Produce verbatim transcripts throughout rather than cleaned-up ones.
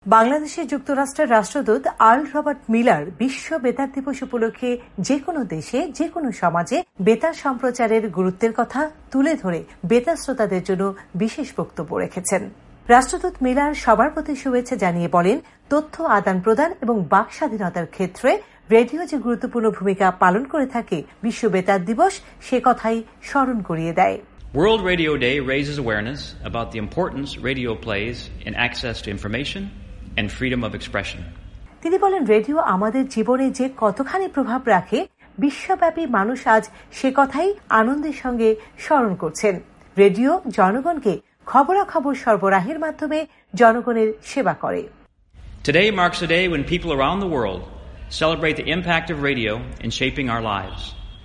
বাংলাদেশে যুক্তরাষ্ট্রের রাষ্ট্রদূত আর্ল রবার্ট মিলার বিশ্ব বেতার দিবস উপলক্ষে যে কোনো দেশে যে কোনো সমাজে বেতার সম্প্রচারের গুরুত্বের কথা তুলে ধরে বেতার শ্রোতাদের জন্য বিশেষ বক্তব্য রেখেছেন। রাষ্ট্রদূত মিলার সবার প্রতি শুভেচ্ছা জানিয়ে বলেন, তথ্য আদান প্রদান এবং বাক স্বাধীনতার ক্ষেত্রে রেডিও যে গুরুত্বপূর্ণ ভূমিকা পালন করে থাকে বিশ্ব বেতার দিবস সে কথাই স্মরণ করিয়ে দেয়। World Radio Day raises awareness about the importance radio plays in access to information and freedom of expression. তিনি বলেন, রেডিও আমাদের জীবনে যে কতখানি প্রভাব রাখে বিশ্বব্যাপী মানুষ আজ সে কথাই আনন্দের সঙ্গে স্মরণ করছেন। রেডিও জনগণকে খবরাখবর সরবরাহের মাধ্যমে জনগণের সেবা করে। Today marks a day when people around the world celebrate the impact of radio in shaping our lives.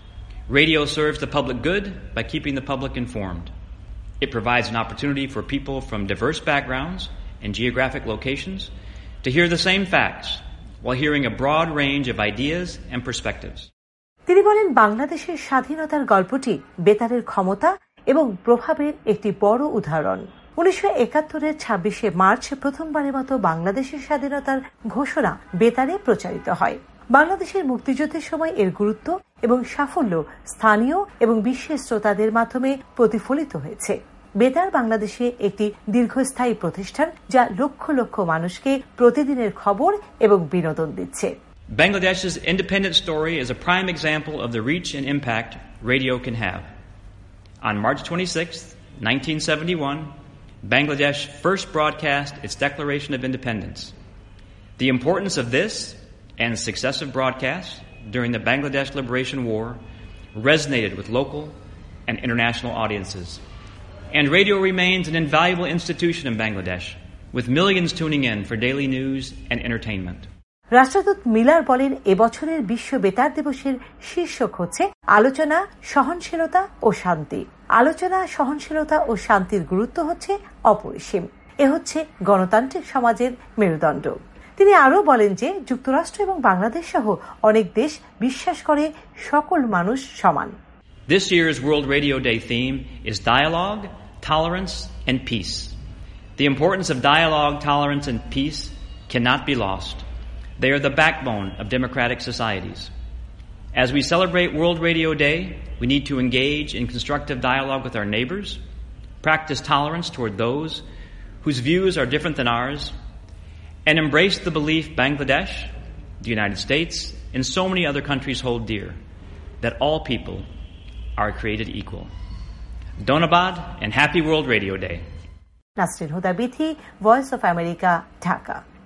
Radio serves the public good by keeping the public informed. It provides an opportunity for people from diverse backgrounds and geographic locations to hear the same facts while hearing a broad range of ideas and perspectives. তিনি বলেন, বাংলাদেশের স্বাধীনতার গল্পটি বেতারের ক্ষমতা এবং প্রভাবের একটি বড় উদাহরণ। উনিশশো একাত্তরের ছাব্বিশে মার্চ প্রথমবারের মতো বাংলাদেশের স্বাধীনতার ঘোষণা বেতারে প্রচারিত হয়। বাংলাদেশের মুক্তিযুদ্ধের সময় এর গুরুত্ব এবং সাফল্য স্থানীয় এবং বিশ্বের শ্রোতাদের মাধ্যমে প্রতিফলিত হয়েছে। বেতার বাংলাদেশে একটি দীর্ঘস্থায়ী প্রতিষ্ঠান যা লক্ষ লক্ষ মানুষকে প্রতিদিনের খবর এবং বিনোদন দিচ্ছে। Bangladesh's independent story is a prime example of the reach and impact radio can have. On March twenty-sixth, nineteen seventy-one, Bangladesh first broadcast its Declaration of Independence. The importance of this and successive broadcasts during the Bangladesh Liberation War resonated with local and international audiences. And radio remains an invaluable institution in Bangladesh, with millions tuning in for daily news and entertainment. রাষ্ট্রদূত Miller বলেন, এবছরের বিশ্ব বেতার দিবসের শীর্ষক হচ্ছে আলোচনা, সহনশীলতা ও শান্তি। আলোচনা, সহনশীলতা ও শান্তির গুরুত্ব হচ্ছে অপরিসীম। এ হচ্ছে গণতান্ত্রিক সমাজের মেরুদণ্ড। তিনি আরও বলেন যে যুক্তরাষ্ট্র এবং বাংলাদেশ সহ অনেক দেশ বিশ্বাস করে সকল মানুষ সমান। This year's World Radio Day theme is dialogue, tolerance, and peace. The importance of dialogue, tolerance, and peace cannot be lost. They are the backbone of democratic societies. As we celebrate World Radio Day, we need to engage in constructive dialogue with our neighbors, practice tolerance toward those whose views are different than ours, and embrace the belief Bangladesh, the United States, and so many other countries hold dear, that all people are created equal. Donabad and happy World Radio Day. Nasrin Huda Bithi, Voice of America, Dhaka.